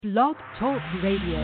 Blog Talk Radio.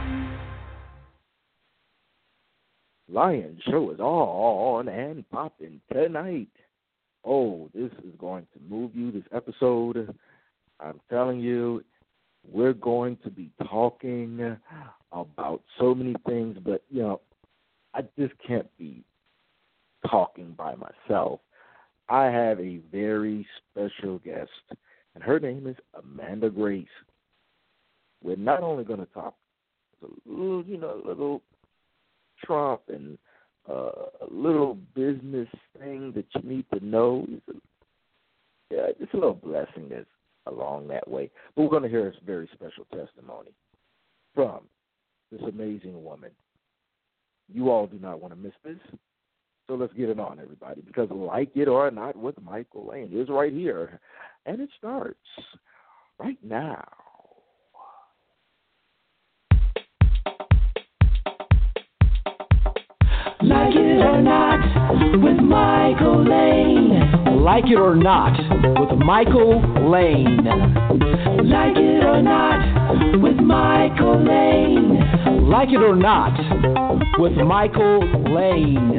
Lion Show is on and popping tonight. Oh, this is going to move you, this episode. I'm telling you, we're going to be talking about so many things, but, I just can't be talking by myself. I have a very special guest, and her name is Amanda Grace. We're not only going to talk a little Trump and a little business thing that you need to know. Just a little blessing that's along that way. But we're going to hear a very special testimony from this amazing woman. You all do not want to miss this. So let's get it on, everybody, because Like It or Not with Michael Lane is right here. And it starts right now. Like It or Not with Michael Lane. Like It or Not with Michael Lane. Like It or Not with Michael Lane. Like It or Not with Michael Lane.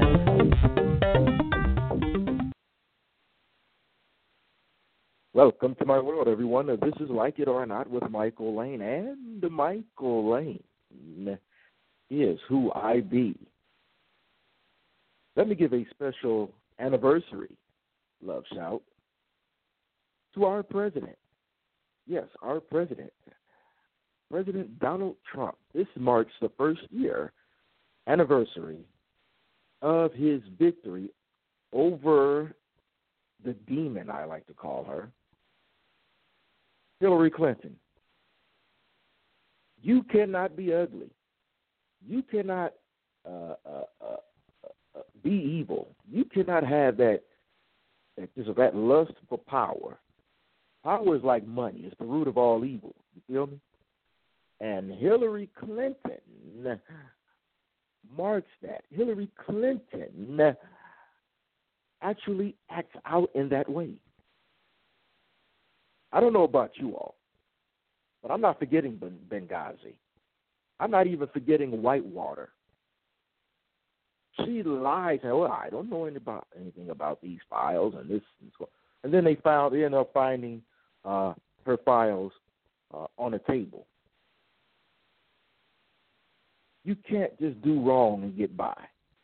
Welcome to my world, everyone. This is Like It or Not with Michael Lane. And Michael Lane is who I be. Let me give a special anniversary love shout to our president. Yes, our president, President Donald Trump. This marks the first year anniversary of his victory over the demon, I like to call her, Hillary Clinton. You cannot be ugly. You cannot be evil. You cannot have that lust for power. Power is like money. It's the root of all evil. You feel me? And Hillary Clinton marks that. Hillary Clinton actually acts out in that way. I don't know about you all, but I'm not forgetting Benghazi. I'm not even forgetting Whitewater. She lies, and I don't know anything about these files and this, and then they ended up finding her files on a table. You can't just do wrong and get by.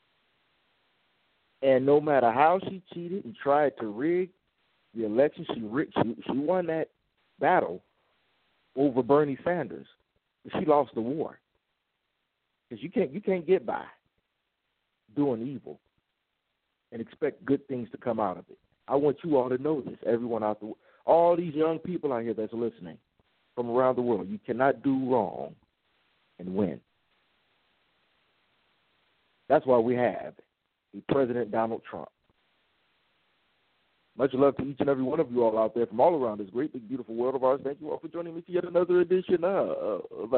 And no matter how she cheated and tried to rig the election, she won that battle over Bernie Sanders, but she lost the war because you can't get by doing evil and expect good things to come out of it. I want you all to know this, everyone out there, all these young people out here that's listening from around the world. You cannot do wrong and win. That's why we have President Donald Trump. Much love to each and every one of you all out there from all around this great, big, beautiful world of ours. Thank you all for joining me for yet another edition of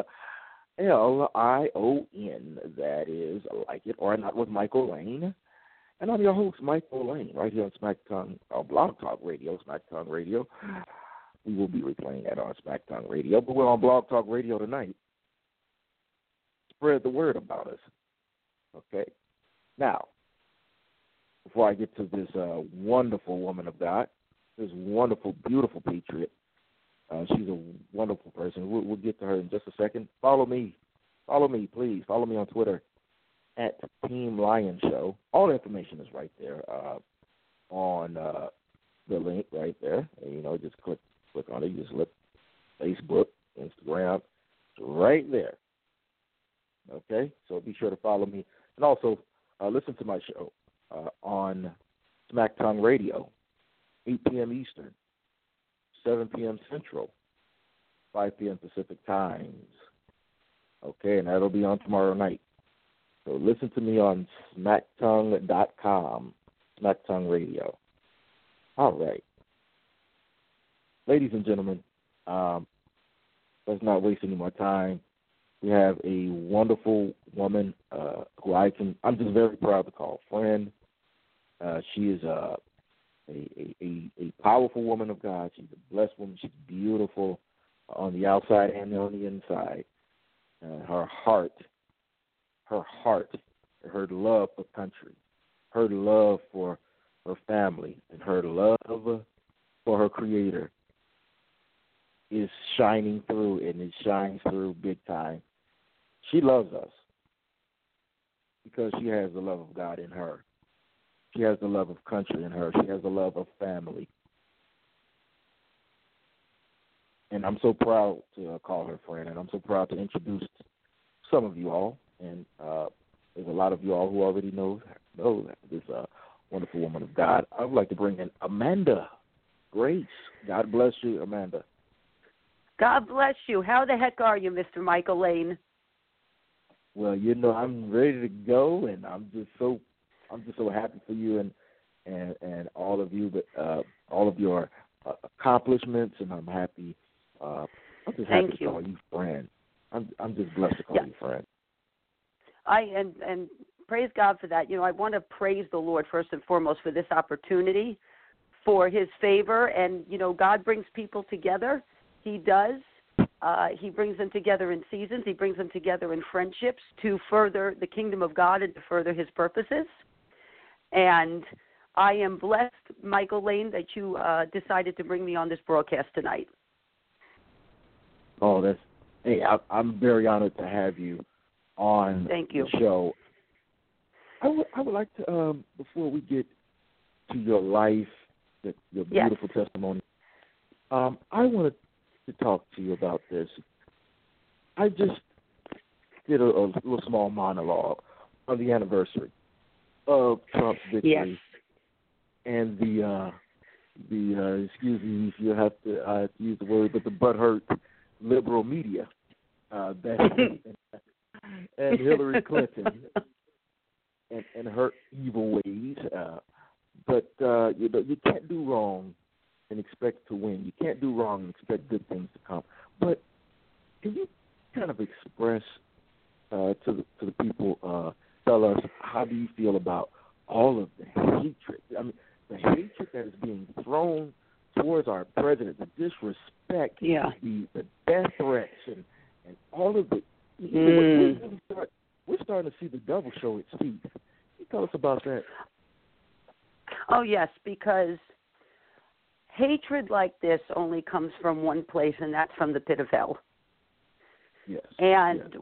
LION, that is Like It or Not with Michael Lane. And I'm your host, Michael Lane, right here on Smack Tongue, Blog Talk Radio, Smack Tongue Radio. We will be replaying that on Smack Tongue Radio, but we're on Blog Talk Radio tonight. Spread the word about us. Okay? Now, before I get to this wonderful woman of God, this wonderful, beautiful patriot, she's a wonderful person. We'll get to her in just a second. Follow me, please. Follow me on Twitter at Team Lion Show. All the information is right there on the link right there. And, just click on it. You just look Facebook, Instagram, it's right there. Okay, so be sure to follow me, and also listen to my show on Smack Tongue Radio, 8 p.m. Eastern, 7 p.m. Central, 5 p.m. Pacific Times. Okay, and that'll be on tomorrow night. So listen to me on smacktongue.com, Smack Tongue Radio. All right. Ladies and gentlemen, let's not waste any more time. We have a wonderful woman who I'm just very proud to call friend. She is a powerful woman of God. She's a blessed woman. She's beautiful. on the outside and on the inside. Her heart, her love for country, her love for her family, and her love for her Creator is shining through, and it shines through big time. She loves us because she has the love of God in her. She has the love of country in her. She has the love of family. And I'm so proud to call her friend, and I'm so proud to introduce some of you all. And there's a lot of you all who already know this wonderful woman of God. I would like to bring in Amanda Grace. God bless you, Amanda. God bless you. How the heck are you, Mr. Michael Lane? Well, I'm ready to go, and I'm just so happy for you and all of you, all of your accomplishments, and I'm happy. I'm just happy to call you friend. I'm just blessed to call you friend. And praise God for that. I want to praise the Lord first and foremost for this opportunity, for His favor, and God brings people together. He does. He brings them together in seasons. He brings them together in friendships to further the kingdom of God and to further His purposes. And I am blessed, Michael Lane, that you decided to bring me on this broadcast tonight. Oh, I'm very honored to have you on the show. I would like to, before we get to your life, your beautiful testimony, I wanted to talk to you about this. I just did a little small monologue on the anniversary of Trump's victory, and the excuse me if you have to use the word, but the butthurt liberal media and Hillary Clinton and her evil ways. But you can't do wrong and expect to win. You can't do wrong and expect good things to come. But can you kind of express to the people, tell us, how do you feel about all of the hatred? I mean, the hatred that is being thrown towards our president, the disrespect, the death threats, and all of the. We're starting to see the devil show its teeth. Can you tell us about that? Oh, yes, because hatred like this only comes from one place, and that's from the pit of hell. Yes. And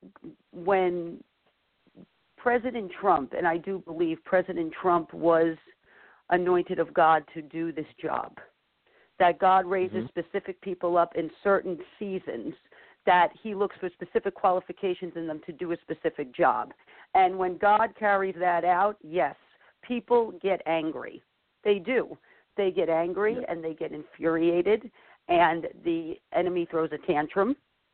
when President Trump, and I do believe President Trump was anointed of God to do this job, that God raises specific people up in certain seasons, that He looks for specific qualifications in them to do a specific job. And when God carries that out, yes, people get angry. They do. They get angry and they get infuriated, and the enemy throws a tantrum.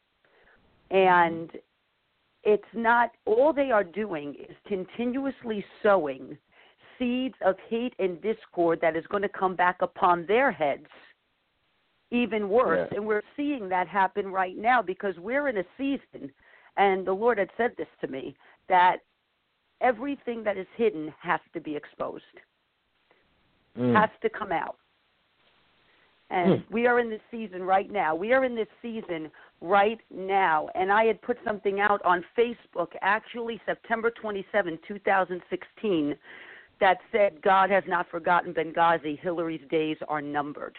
And it's not, all they are doing is continuously sowing seeds of hate and discord that is going to come back upon their heads even worse. And we're seeing that happen right now because we're in a season, and the Lord had said this to me, that everything that is hidden has to be exposed, has to come out. And we are in this season right now. We are in this season right now. And I had put something out on Facebook, actually September 27, 2016, that said, God has not forgotten Benghazi. Hillary's days are numbered.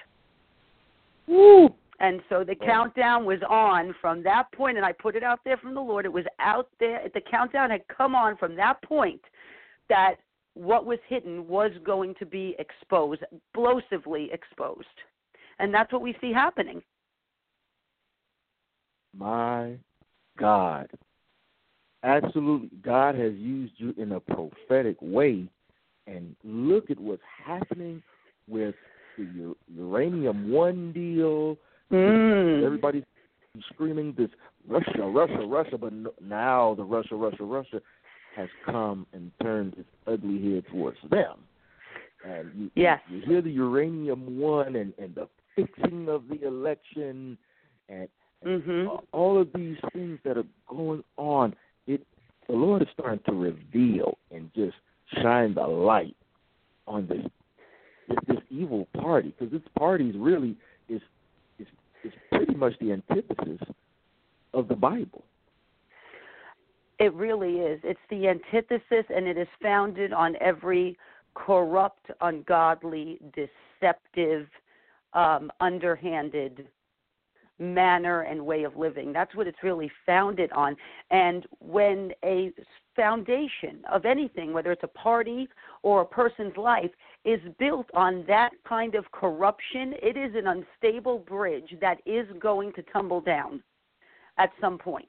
Woo. And so the countdown was on from that point, and I put it out there from the Lord. It was out there. The countdown had come on from that point that what was hidden was going to be exposed, explosively exposed. And that's what we see happening. My God. Absolutely. God has used you in a prophetic way. And look at what's happening with the Uranium One deal. Everybody's screaming this Russia, but now the Russia has come and turned its ugly head towards them. And you hear the Uranium One and the fixing of the election and all of these things that are going on. The Lord is starting to reveal and just shine the light on this evil party, because this party really is is pretty much the antithesis of the Bible. It really is. It's the antithesis, and it is founded on every corrupt, ungodly, deceptive, underhanded manner and way of living. That's what it's really founded on. And when a foundation of anything, whether it's a party or a person's life, is built on that kind of corruption, it is an unstable bridge that is going to tumble down at some point.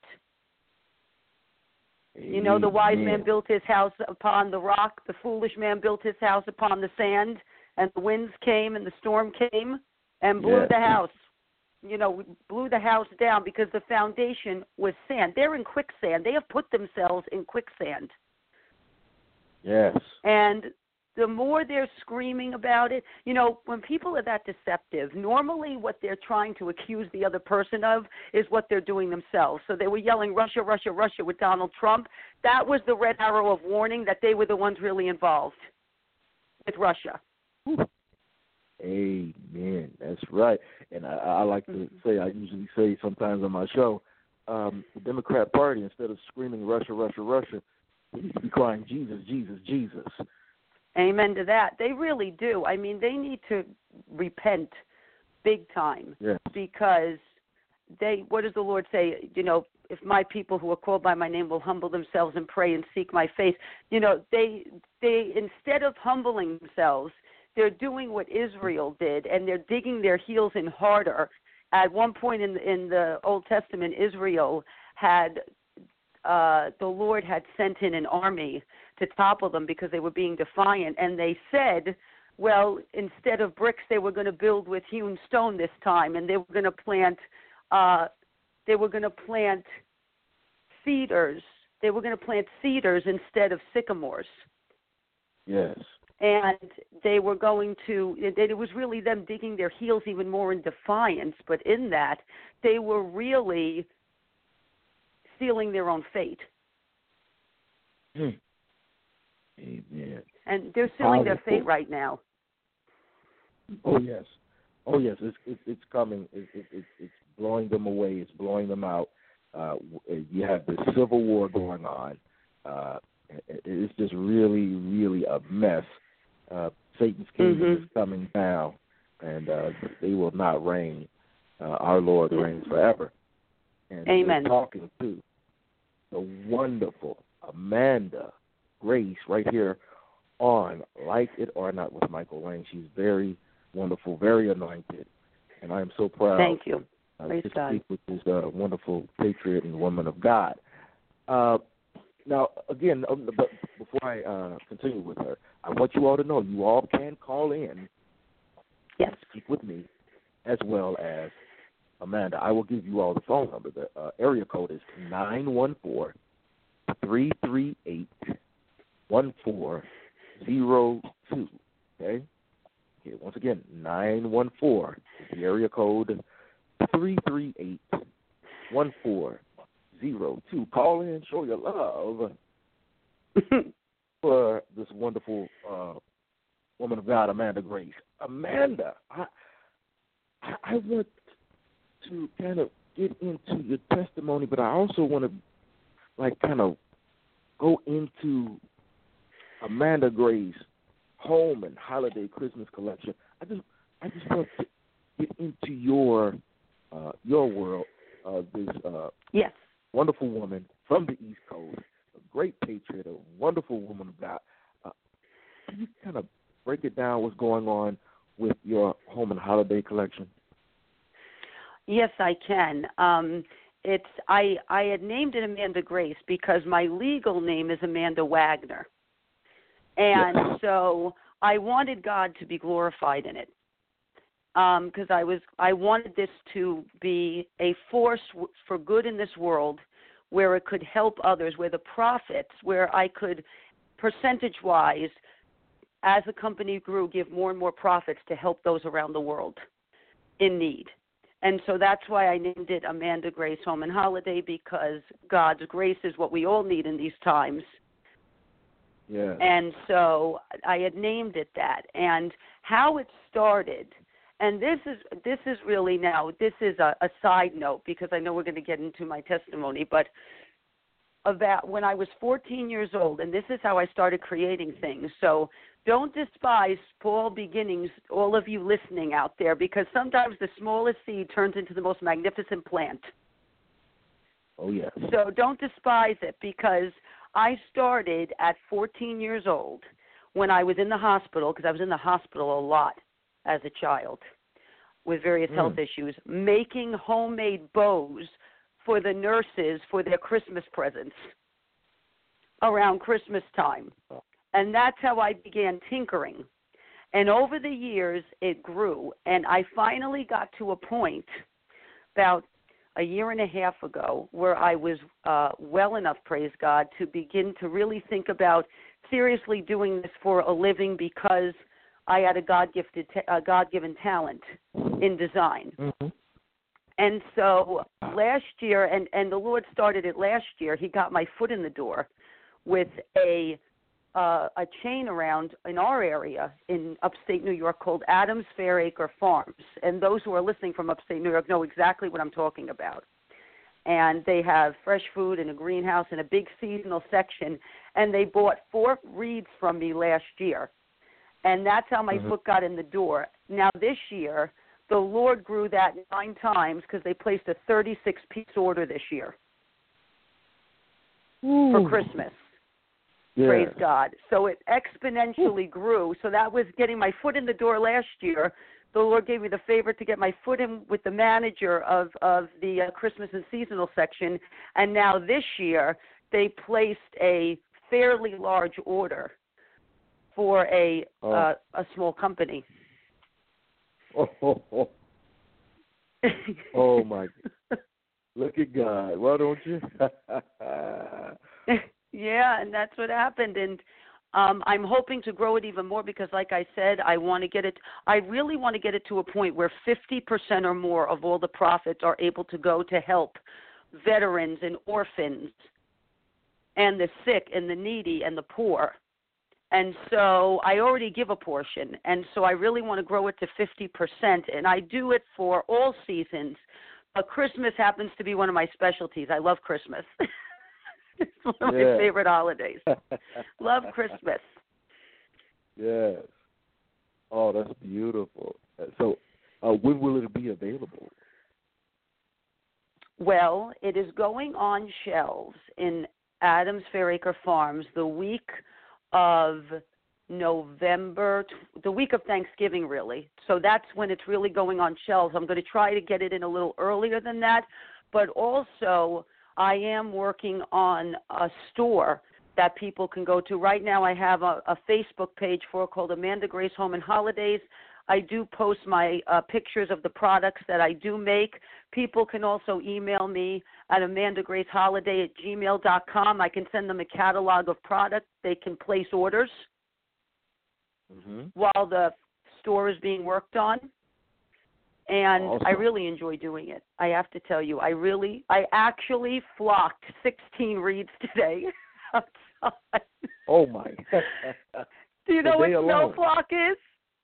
You know, the wise man built his house upon the rock, the foolish man built his house upon the sand, and the winds came and the storm came and blew the house. You know, blew the house down because the foundation was sand. They're in quicksand. They have put themselves in quicksand. Yes. And the more they're screaming about it, you know, when people are that deceptive, normally what they're trying to accuse the other person of is what they're doing themselves. So they were yelling Russia, Russia, Russia with Donald Trump. That was the red arrow of warning that they were the ones really involved with Russia. Amen. That's right. And I like to say, I usually say sometimes on my show, the Democrat Party, instead of screaming Russia, Russia, Russia, they need to be crying Jesus, Jesus, Jesus. Amen to that. They really do. I mean, they need to repent big time because what does the Lord say? You know, if my people who are called by my name will humble themselves and pray and seek my face, you know, they instead of humbling themselves, they're doing what Israel did, and they're digging their heels in harder. At one point in the Old Testament, Israel had the Lord had sent in an army to topple them because they were being defiant, and they said, well, instead of bricks, they were going to build with hewn stone this time, and they were going to plant cedars. They were going to plant cedars instead of sycamores. Yes. And they were going to, it was really them digging their heels even more in defiance, but in that, they were really sealing their own fate. Amen. And they're sealing their fate right now. Oh, yes. Oh, yes. It's coming. It's blowing them away. It's blowing them out. You have the civil war going on. It's just really, really a mess. Satan's kingdom is coming down, and they will not reign. Our Lord reigns forever. And Amen. we're talking to the wonderful Amanda Grace right here on Like It or Not with Michael Lane. She's very wonderful, very anointed, and I am so proud. Thank you. To speak with this wonderful patriot and woman of God. Now, again, but before I continue with her, I want you all to know you all can call in and speak with me as well as Amanda. I will give you all the phone number. The area code is 914-338-1402. Okay? Once again, 914 is the area code, 338-1402. Call in and show your love for this wonderful woman of God, Amanda Grace. Amanda, I want to kind of get into your testimony, but I also want to kind of go into Amanda Grace home and holiday Christmas collection. I just want to get into your world. This wonderful woman from the East Coast, a great patriot, a wonderful woman of God. Can you kind of break it down what's going on with your home and holiday collection? Yes, I can. I had named it Amanda Grace because my legal name is Amanda Wagner. And so I wanted God to be glorified in it. Because I wanted this to be a force for good in this world, where it could help others, where the profits, where I could, percentage-wise, as the company grew, give more and more profits to help those around the world in need. And so that's why I named it Amanda Grace Home and Holiday, because God's grace is what we all need in these times. Yeah. And so I had named it that. And how it started And this is really now, this is a side note because I know we're going to get into my testimony, but about when I was 14 years old, and this is how I started creating things. So don't despise small beginnings, all of you listening out there, because sometimes the smallest seed turns into the most magnificent plant. Oh, yes. So don't despise it, because I started at 14 years old when I was in the hospital, because I was in the hospital a lot as a child with various health issues, making homemade bows for the nurses for their Christmas presents around Christmas time. And that's how I began tinkering. And over the years, it grew. And I finally got to a point about a year and a half ago where I was well enough, praise God, to begin to really think about seriously doing this for a living, because I had a God-given talent in design. Mm-hmm. And so last year, and the Lord started it last year, he got my foot in the door with a chain around in our area in upstate New York called Adams Fairacre Farms. And those who are listening from upstate New York know exactly what I'm talking about. And they have fresh food and a greenhouse and a big seasonal section. And they bought 4 reeds from me last year. And that's how my foot got in the door. Now this year, the Lord grew that 9 times because they placed a 36-piece order this year for Christmas. Yeah. Praise God. So it exponentially grew. So that was getting my foot in the door last year. The Lord gave me the favor to get my foot in with the manager of the Christmas and seasonal section. And now this year, they placed a fairly large order for a small company. Oh my! Look at God. Why don't you? Yeah, and that's what happened. And I'm hoping to grow it even more because, like I said, I want to get it. I really want to get it to a point where 50% or more of all the profits are able to go to help veterans and orphans and the sick and the needy and the poor. And so I already give a portion, and so I really want to grow it to 50%, and I do it for all seasons, but Christmas happens to be one of my specialties. I love Christmas. It's one of my favorite holidays. Love Christmas. Yes. Oh, that's beautiful. So when will it be available? Well, it is going on shelves in Adams Fairacre Farms the week of November, the week of Thanksgiving, really. So that's when it's really going on shelves. I'm going to try to get it in a little earlier than that, but also I am working on a store that people can go to. Right now I have a Facebook page for it called Amanda Grace Home and Holidays. I do post my pictures of the products that I do make. People can also email me at amandagraceholiday@gmail.com. I can send them a catalog of products. They can place orders while the store is being worked on. And awesome. I really enjoy doing it. I have to tell you, I actually flocked 16 reeds today outside. Oh, my. Do you know what snow flock is?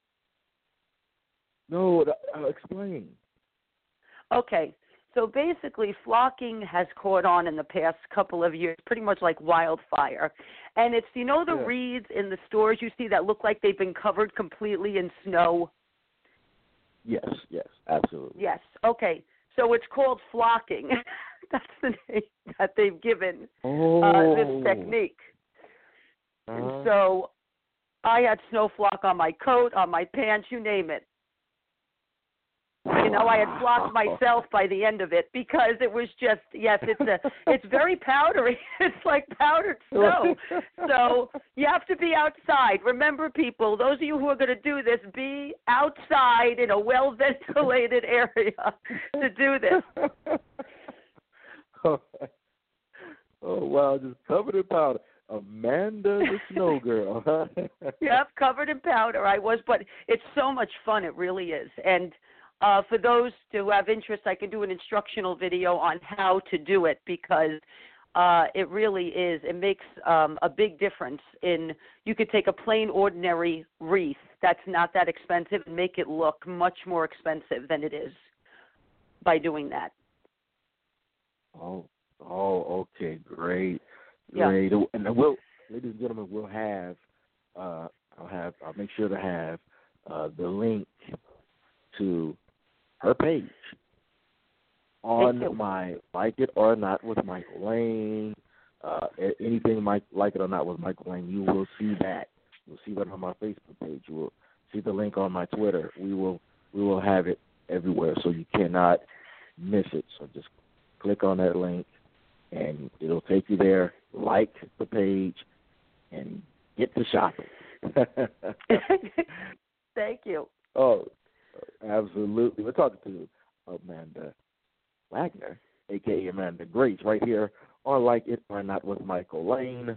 No, explain. Okay, so basically flocking has caught on in the past couple of years, pretty much like wildfire. And it's, the reeds in the stores you see that look like they've been covered completely in snow? Yes, absolutely. Yes, okay. So it's called flocking. That's the name that they've given this technique. And so I had snow flock on my coat, on my pants, you name it. I had flocked myself by the end of it because it was just, it's very powdery. It's like powdered snow. So you have to be outside. Remember, people, those of you who are going to do this, be outside in a well-ventilated area to do this. Oh, wow, just covered in powder. Amanda the Snow Girl. Yep, covered in powder I was, but it's so much fun. It really is. And for those who have interest, I can do an instructional video on how to do it because it really is. It makes a big difference you could take a plain, ordinary wreath that's not that expensive and make it look much more expensive than it is by doing that. Oh, okay, great. Yeah. And then we'll, ladies and gentlemen, we'll have, I'll make sure to have the link to her page on my Like It or Not with Michael Lane. Anything Like It or Not with Michael Lane, you will see that. You'll see that on my Facebook page. You will see the link on my Twitter. We will have it everywhere, so you cannot miss it. So just click on that link, and it'll take you there. Like the page, and get to shopping. Thank you. Oh, absolutely. We're talking to Amanda Wagner, a.k.a. Amanda Grace, right here on Like It or Not with Michael Lane.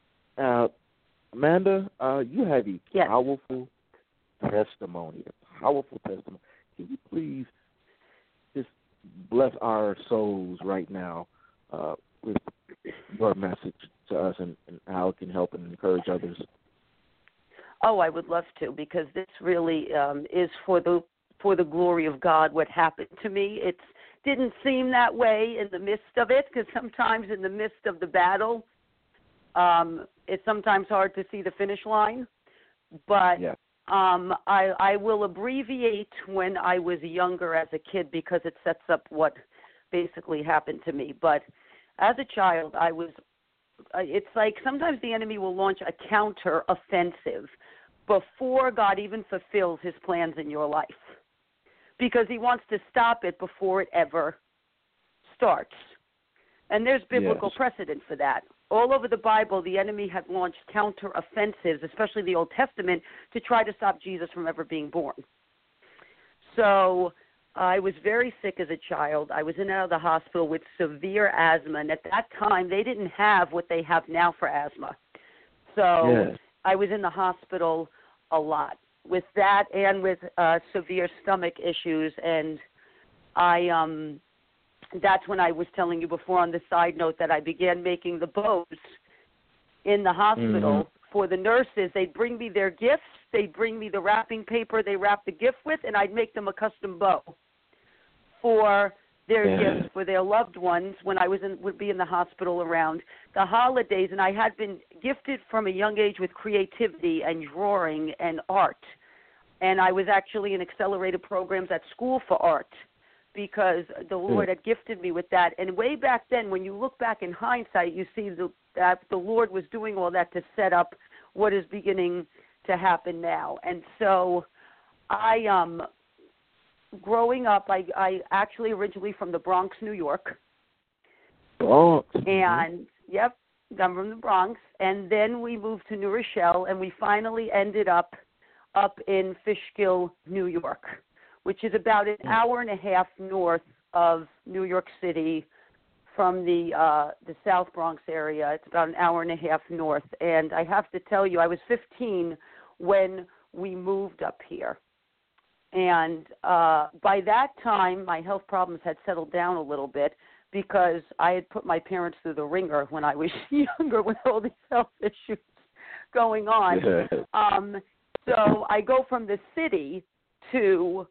Amanda, you have a powerful testimony. Can you please just bless our souls right now with your message to us and how it can help and encourage others? Oh, I would love to, because this really is for the glory of God what happened to me. It didn't seem that way in the midst of it, because sometimes in the midst of the battle, it's sometimes hard to see the finish line. But I will abbreviate when I was younger as a kid, because it sets up what basically happened to me. But as a child, it's like sometimes the enemy will launch a counter-offensive before God even fulfills his plans in your life, because he wants to stop it before it ever starts. And there's biblical precedent for that. All over the Bible, the enemy had launched counter-offensives, especially the Old Testament, to try to stop Jesus from ever being born. So I was very sick as a child. I was in and out of the hospital with severe asthma, and at that time, they didn't have what they have now for asthma. So I was in the hospital a lot with that and with severe stomach issues, and that's when I was telling you before on the side note that I began making the bows in the hospital for the nurses. They'd bring me their gifts. They'd bring me the wrapping paper they wrapped the gift with, and I'd make them a custom bow for their gifts for their loved ones when I would be in the hospital around the holidays. And I had been gifted from a young age with creativity and drawing and art. And I was actually in accelerated programs at school for art, because the Lord had gifted me with that. And way back then, when you look back in hindsight, you see that the Lord was doing all that to set up what is beginning to happen now. And so growing up, I actually originally from the Bronx, New York. And, I'm from the Bronx. And then we moved to New Rochelle, and we finally ended up in Fishkill, New York, which is about an hour and a half north of New York City from the South Bronx area. It's about an hour and a half north. And I have to tell you, I was 15 when we moved up here. And by that time, my health problems had settled down a little bit, because I had put my parents through the ringer when I was younger with all these health issues going on. So I go from the city to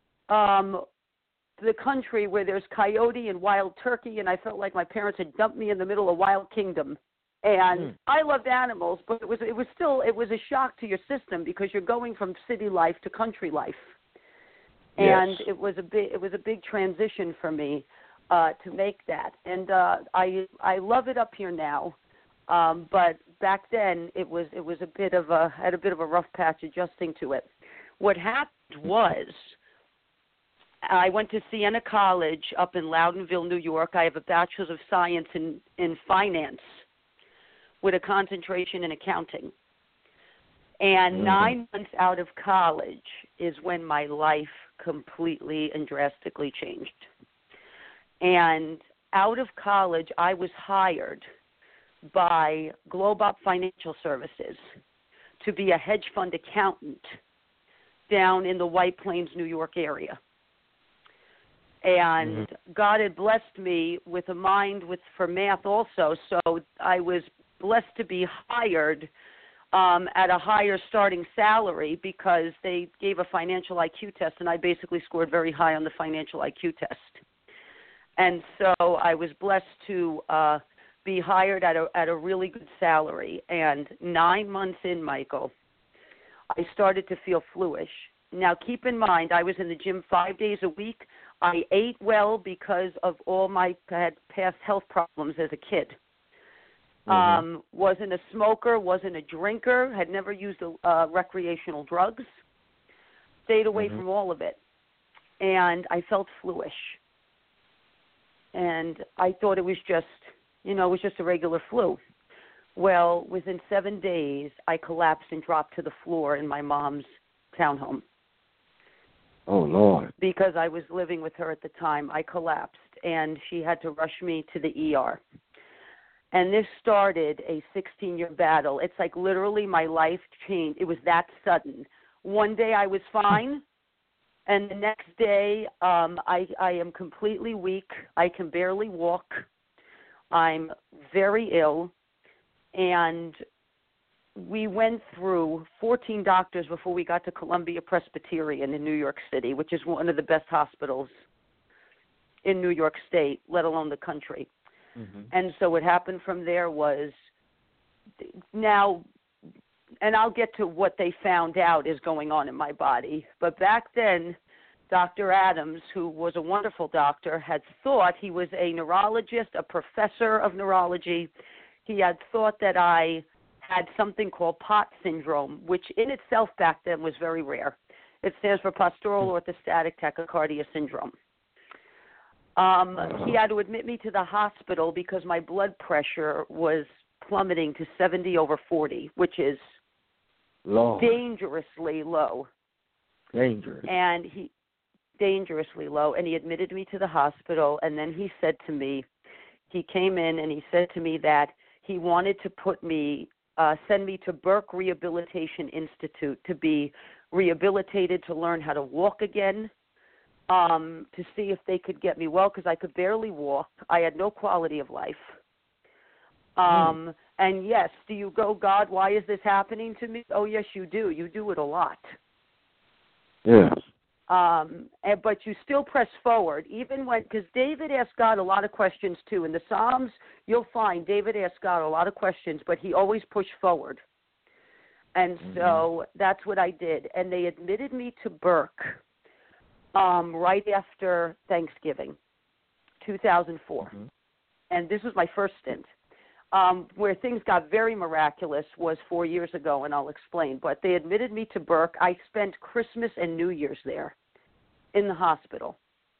the country where there's coyote and wild turkey, and I felt like my parents had dumped me in the middle of Wild Kingdom. And I loved animals, but it was a shock to your system, because you're going from city life to country life. And it was a big transition for me to make that. And I love it up here now. But back then it was a bit of a rough patch adjusting to it. What happened was, I went to Siena College up in Loudonville, New York. I have a bachelor's of science in finance with a concentration in accounting. And 9 months out of college is when my life completely and drastically changed. And out of college, I was hired by Globop Financial Services to be a hedge fund accountant down in the White Plains, New York area. And God had blessed me with a mind for math also, so I was blessed to be hired at a higher starting salary because they gave a financial IQ test, and I basically scored very high on the financial IQ test. And so I was blessed to be hired at a really good salary. And 9 months in, Michael, I started to feel fluish. Now, keep in mind, I was in the gym 5 days a week. I ate well because of all my past health problems as a kid. Wasn't a smoker, wasn't a drinker, had never used recreational drugs, stayed away from all of it. And I felt fluish. And I thought it was just, it was just a regular flu. Well, within 7 days, I collapsed and dropped to the floor in my mom's townhome. Oh, Lord. Because I was living with her at the time. I collapsed, and she had to rush me to the ER. And this started a 16-year battle. It's like literally my life changed. It was that sudden. One day I was fine, and the next day I am completely weak. I can barely walk. I'm very ill. And we went through 14 doctors before we got to Columbia Presbyterian in New York City, which is one of the best hospitals in New York State, let alone the country. And so what happened from there was now, and I'll get to what they found out is going on in my body, but back then, Dr. Adams, who was a wonderful doctor, had thought he was a neurologist, a professor of neurology. He had thought that I had something called POTS syndrome, which in itself back then was very rare. It stands for postural orthostatic tachycardia syndrome. He had to admit me to the hospital because my blood pressure was plummeting to 70/40, which is dangerously low. Dangerously low. And he admitted me to the hospital, and then he said to me, he came in and he said to me that he wanted to send me to Burke Rehabilitation Institute to be rehabilitated, to learn how to walk again, to see if they could get me well, because I could barely walk. I had no quality of life. And yes, do you go, God, why is this happening to me? Oh, yes, you do. You do it a lot. Yes. But you still press forward, even when, because David asked God a lot of questions too. In the Psalms, you'll find David asked God a lot of questions, but he always pushed forward. And so that's what I did. And they admitted me to Burke right after Thanksgiving, 2004. And this was my first stint. Where things got very miraculous was 4 years ago, and I'll explain. But they admitted me to Burke. I spent Christmas and New Year's there in the hospital.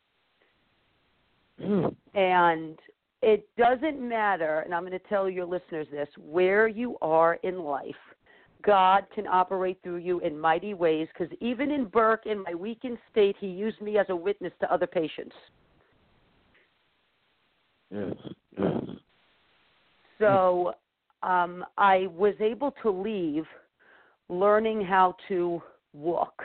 And it doesn't matter, and I'm going to tell your listeners this, where you are in life, God can operate through you in mighty ways, because even in Burke, in my weakened state, he used me as a witness to other patients. Yes. So I was able to leave learning how to walk.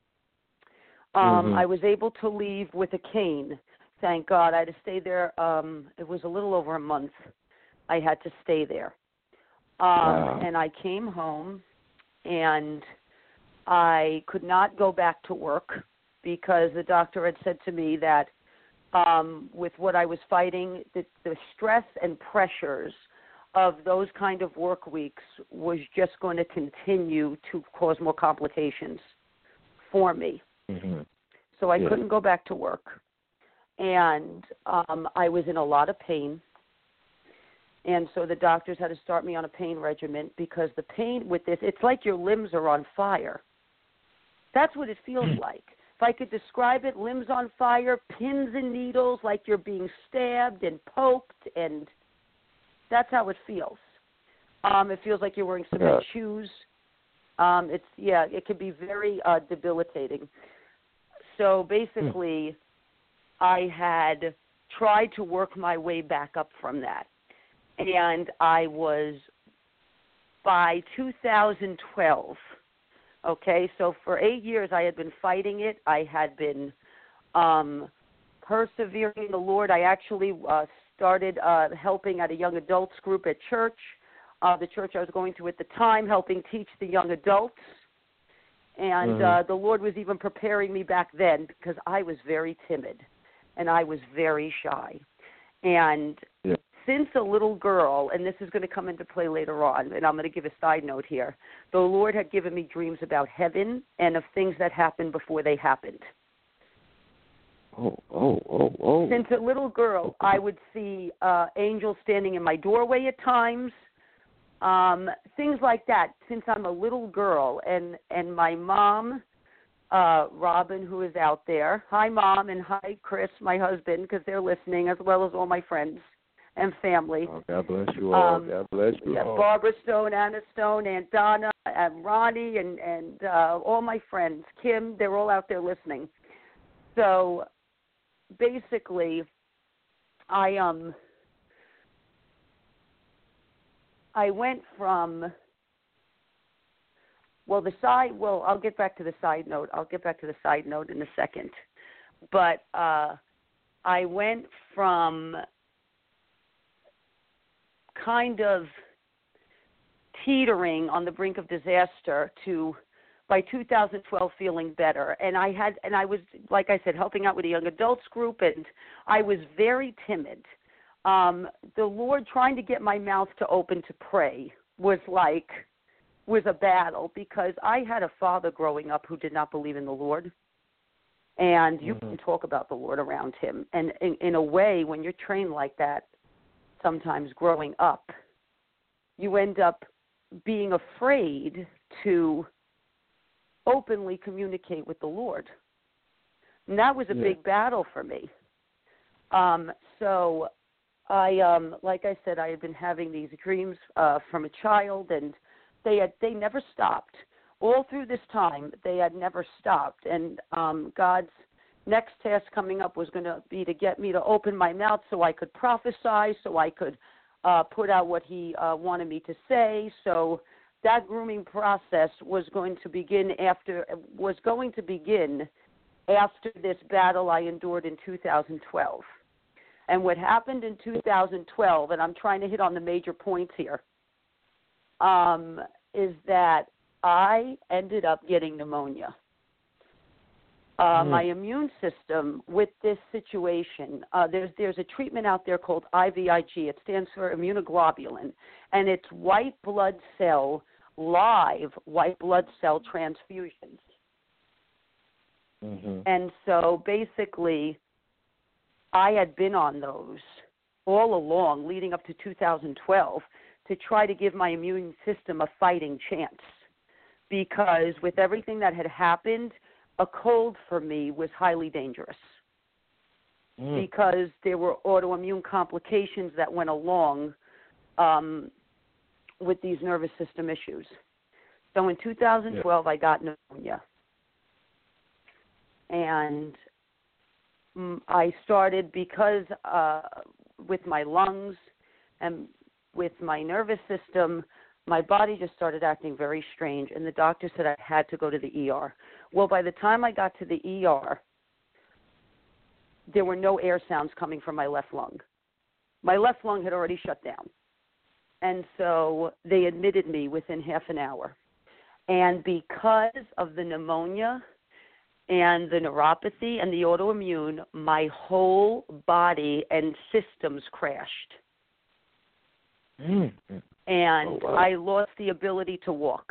I was able to leave with a cane. Thank God. I had to stay there. It was a little over a month. I had to stay there. And I came home, and I could not go back to work because the doctor had said to me that with what I was fighting, the stress and pressures of those kind of work weeks was just going to continue to cause more complications for me. So I couldn't go back to work. And I was in a lot of pain. And so the doctors had to start me on a pain regimen because the pain with this, it's like your limbs are on fire. That's what it feels like. If I could describe it, limbs on fire, pins and needles, like you're being stabbed and poked, and that's how it feels. It feels like you're wearing cement shoes. It can be very debilitating. So basically, I had tried to work my way back up from that. And I was, by 2012, okay, so for 8 years I had been fighting it. I had been persevering in the Lord. I actually started helping at a young adults group at church. the church I was going to at the time, helping teach the young adults. And the Lord was even preparing me back then because I was very timid and I was very shy. And since a little girl, and this is going to come into play later on, and I'm going to give a side note here, the Lord had given me dreams about heaven and of things that happened before they happened. Oh. Since a little girl, I would see angels standing in my doorway at times, things like that. Since I'm a little girl, and my mom, Robin, who is out there, hi Mom, and hi Chris, my husband, because they're listening, as well as all my friends and family. Oh, God bless you all. God bless you all. Barbara Stone, Anna Stone, Aunt Donna, and Ronnie, and all my friends, Kim, they're all out there listening. So basically, I went from, I'll get back to the side note. I'll get back to the side note in a second. But I went from kind of teetering on the brink of disaster to, by 2012, feeling better. And I was, like I said, helping out with a young adults group, and I was very timid. The Lord trying to get my mouth to open to pray was a battle, because I had a father growing up who did not believe in the Lord. And you can talk about the Lord around him. And in a way, when you're trained like that, sometimes growing up, you end up being afraid to openly communicate with the Lord. And that was a big battle for me. So I, like I said, I had been having these dreams from a child, and they never stopped. All through this time, they had never stopped. And God's next task coming up was going to be to get me to open my mouth so I could prophesy, so I could put out what he wanted me to say. So that grooming process was going to begin after this battle I endured in 2012. And what happened in 2012, and I'm trying to hit on the major points here, is that I ended up getting pneumonia. My immune system with this situation, there's a treatment out there called IVIG. It stands for immunoglobulin, and it's live white blood cell transfusions. And so basically, I had been on those all along leading up to 2012 to try to give my immune system a fighting chance, because with everything that had happened, a cold for me was highly dangerous because there were autoimmune complications that went along with these nervous system issues. So in 2012, I got pneumonia. And I started, because with my lungs and with my nervous system, my body just started acting very strange, and the doctor said I had to go to the ER. Well, by the time I got to the ER, there were no air sounds coming from my left lung. My left lung had already shut down. And so they admitted me within half an hour. And because of the pneumonia and the neuropathy and the autoimmune, my whole body and systems crashed. And I lost the ability to walk.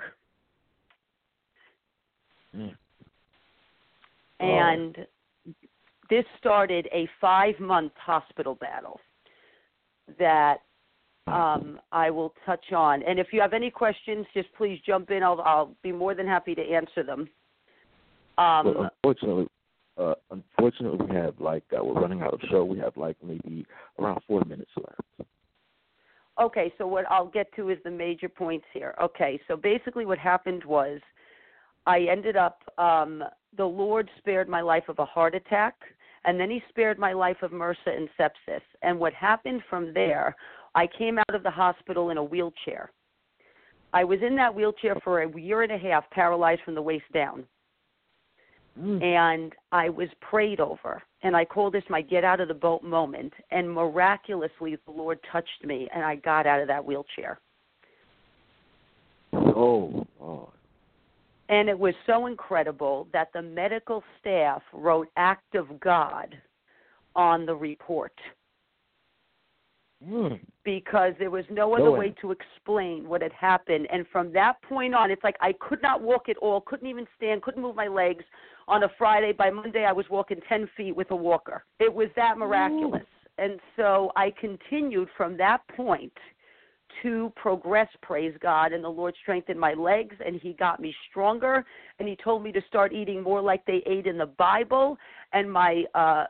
And this started a 5-month hospital battle that I will touch on. And if you have any questions, just please jump in. I'll be more than happy to answer them. Well, unfortunately, we have we're running out of show. We have maybe around 4 minutes left. Okay, so what I'll get to is the major points here. Okay, so basically what happened was I ended up, the Lord spared my life of a heart attack, and then he spared my life of MRSA and sepsis. And what happened from there, I came out of the hospital in a wheelchair. I was in that wheelchair for a year and a half, paralyzed from the waist down. And I was prayed over, and I call this my get out of the boat moment, and miraculously the Lord touched me, and I got out of that wheelchair. Oh. And it was so incredible that the medical staff wrote "Act of God" on the report. Because there was no other way to explain what had happened. And from that point on, it's like I could not walk at all, couldn't even stand, couldn't move my legs on a Friday. By Monday, I was walking 10 feet with a walker. It was that miraculous. And so I continued from that point to progress, praise God, and the Lord strengthened my legs, and he got me stronger, and he told me to start eating more like they ate in the Bible, and my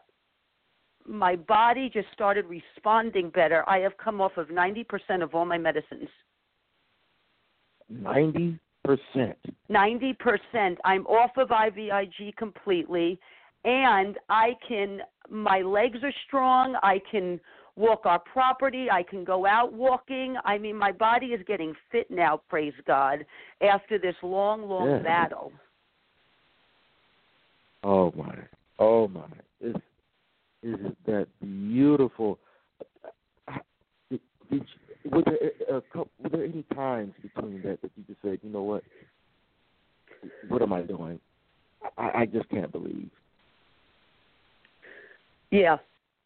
body just started responding better. I have come off of 90% of all my medicines. 90%? 90%. I'm off of IVIG completely, and my legs are strong. I can walk our property. I can go out walking. I mean, my body is getting fit now, praise God, after this long battle. Oh, my. Isn't that beautiful? Were there any times between that you just said, you know what am I doing? I just can't believe. Yeah,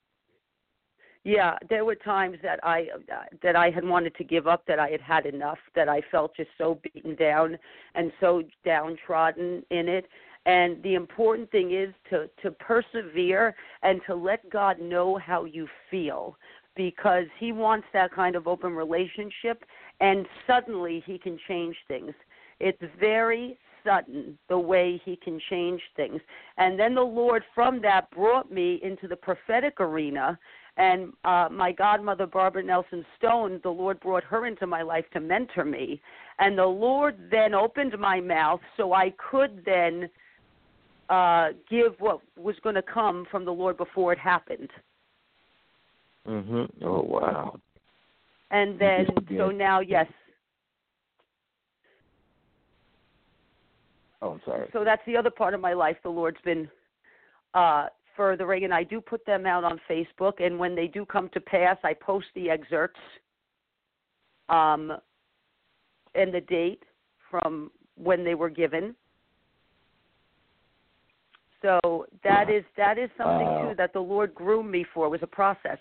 there were times that I had wanted to give up, that I had had enough, that I felt just so beaten down and so downtrodden in it. And the important thing is to persevere and to let God know how you feel, because he wants that kind of open relationship, and suddenly he can change things. It's very sudden the way he can change things. And then the Lord from that brought me into the prophetic arena, and my godmother, Barbara Nelson Stone, the Lord brought her into my life to mentor me. And the Lord then opened my mouth so I could then give what was going to come from the Lord before it happened. Mm-hmm. Oh, wow. And then, so now, yes. Oh, I'm sorry. So that's the other part of my life the Lord's been furthering, and I do put them out on Facebook, and when they do come to pass, I post the excerpts and the date from when they were given. So that is something, too, that the Lord groomed me for. It was a process.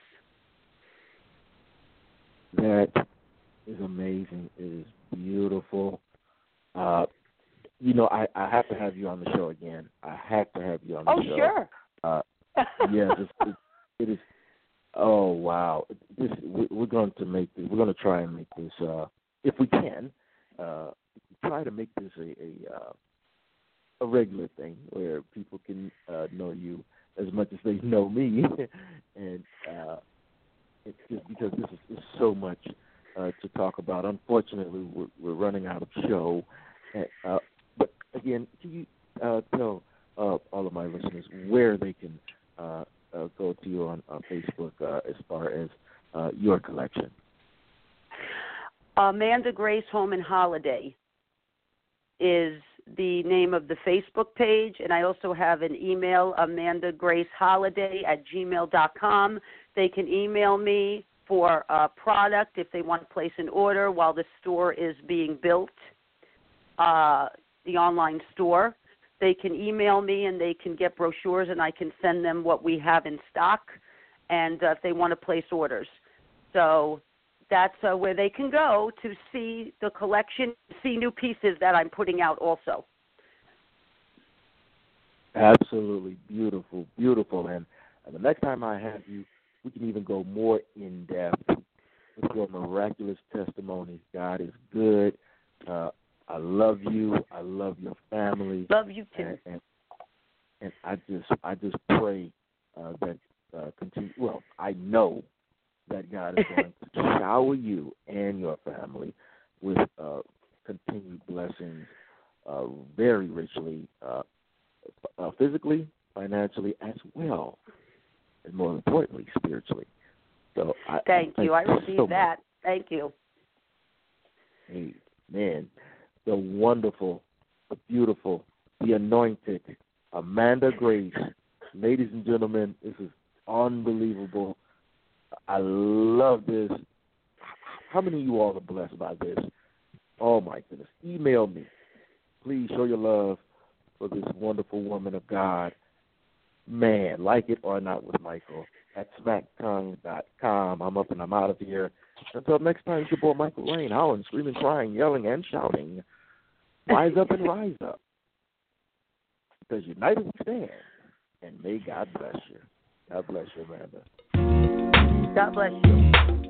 That is amazing. It is beautiful. I have to have you on the show again. I have to have you on the show. Oh, sure. Yeah, it is. Oh, wow. We're going to make this. We're going to try and make this, if we can, try to make this a regular thing where people can know you as much as they know me, and it's just because this is so much to talk about. Unfortunately, we're running out of show. But again, can you tell all of my listeners where they can go to you on Facebook as far as your collection? Amanda Grace Home and Holiday is the name of the Facebook page, and I also have an email, amandagraceholiday@gmail.com. They can email me for a product if they want to place an order while the store is being built, the online store. They can email me and they can get brochures, and I can send them what we have in stock, and if they want to place orders. So that's where they can go to see the collection, see new pieces that I'm putting out also. Absolutely beautiful, beautiful. And the next time I have you, we can even go more in depth with your miraculous testimonies. God is good. I love you. I love your family. Love you too. And I just pray that continue. Well, I know that God is going to shower you and your family with continued blessings, very richly, physically, financially, as well, and more importantly, spiritually. So thank you. I received so that. Thank you. Amen. The wonderful, the beautiful, the anointed Amanda Grace. Ladies and gentlemen, this is unbelievable. I love this. How many of you all are blessed by this? Oh, my goodness. Email me. Please show your love for this wonderful woman of God. Man, Like It or Not with Michael at smacktongue.com. I'm up and I'm out of here. Until next time, it's your boy Michael Lane, howling, screaming, crying, yelling, and shouting. Rise up and rise up. Because united we stand. And may God bless you. God bless you, Amanda. God bless you.